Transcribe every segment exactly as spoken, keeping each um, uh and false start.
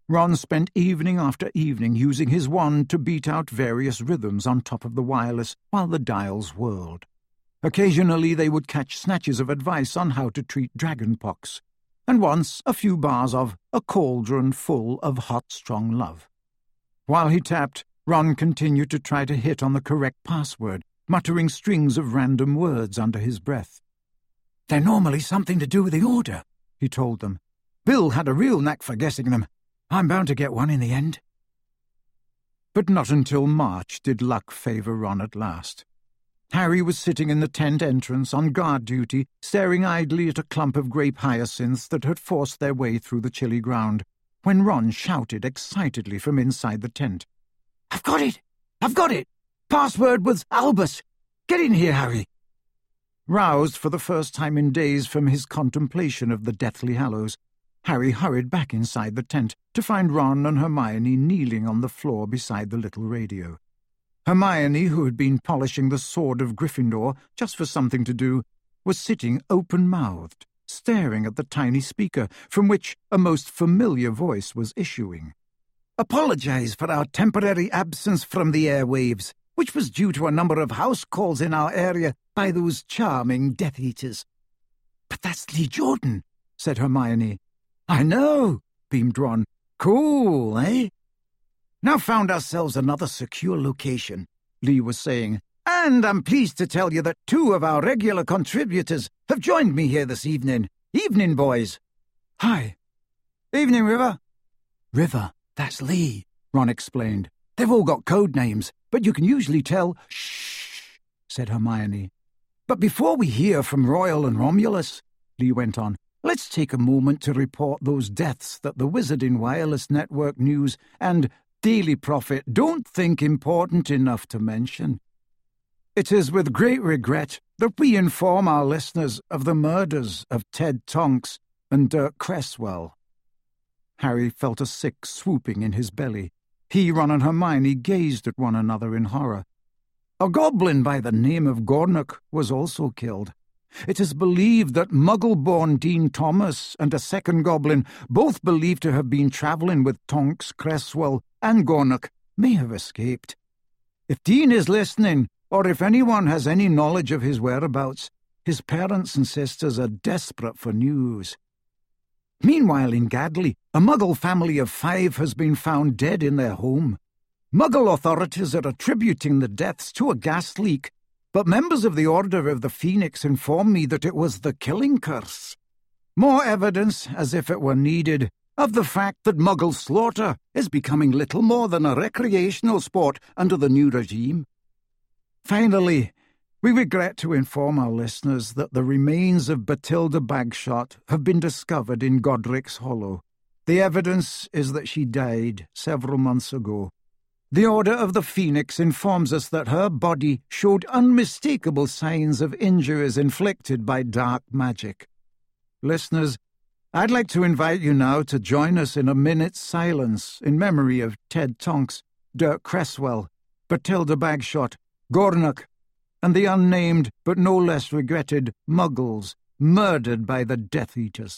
Ron spent evening after evening using his wand to beat out various rhythms on top of the wireless while the dials whirled. Occasionally they would catch snatches of advice on how to treat dragonpox, and once a few bars of A Cauldron Full of Hot Strong Love. While he tapped, Ron continued to try to hit on the correct password, muttering strings of random words under his breath. "They're normally something to do with the Order," he told them. "Bill had a real knack for guessing them. I'm bound to get one in the end." But not until March did luck favour Ron at last. Harry was sitting in the tent entrance on guard duty, staring idly at a clump of grape hyacinths that had forced their way through the chilly ground, when Ron shouted excitedly from inside the tent. "I've got it! I've got it! Password was Albus! Get in here, Harry!" Roused for the first time in days from his contemplation of the Deathly Hallows, Harry hurried back inside the tent to find Ron and Hermione kneeling on the floor beside the little radio. Hermione, who had been polishing the sword of Gryffindor just for something to do, was sitting open-mouthed, staring at the tiny speaker from which a most familiar voice was issuing. "Apologize for our temporary absence from the airwaves, which was due to a number of house calls in our area by those charming Death Eaters." "But that's Lee Jordan," said Hermione. "I know," beamed Ron. "Cool, eh?" "Now found ourselves another secure location," Lee was saying, "and I'm pleased to tell you that two of our regular contributors have joined me here this evening. Evening, boys." "Hi." "Evening, River." "River, that's Lee," Ron explained. "They've all got code names, but you can usually tell—" "Shh," said Hermione. "But before we hear from Royal and Romulus," Lee went on, "let's take a moment to report those deaths that the Wizarding Wireless Network News and Daily Prophet don't think important enough to mention. It is with great regret that we inform our listeners of the murders of Ted Tonks and Dirk Cresswell." Harry felt a sick swooping in his belly. He, Ron, and Hermione gazed at one another in horror. A goblin by the name of Gornuk was also killed. It is believed that Muggle-born Dean Thomas and a second goblin, both believed to have been travelling with Tonks, Cresswell, and Gornuk, may have escaped. If Dean is listening, or if anyone has any knowledge of his whereabouts, his parents and sisters are desperate for news. Meanwhile, in Gadley, a Muggle family of five has been found dead in their home. Muggle authorities are attributing the deaths to a gas leak, but members of the Order of the Phoenix inform me that it was the killing curse. More evidence, as if it were needed, of the fact that Muggle slaughter is becoming little more than a recreational sport under the new regime. Finally, we regret to inform our listeners that the remains of Bathilda Bagshot have been discovered in Godric's Hollow. The evidence is that she died several months ago. The Order of the Phoenix informs us that her body showed unmistakable signs of injuries inflicted by dark magic. Listeners, I'd like to invite you now to join us in a minute's silence in memory of Ted Tonks, Dirk Cresswell, Bathilda Bagshot, Gornuk, and the unnamed but no less regretted Muggles murdered by the Death Eaters.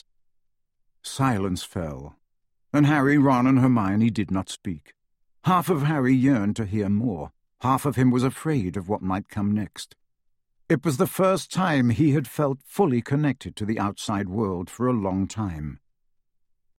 Silence fell, and Harry, Ron, and Hermione did not speak. Half of Harry yearned to hear more. Half of him was afraid of what might come next. It was the first time he had felt fully connected to the outside world for a long time.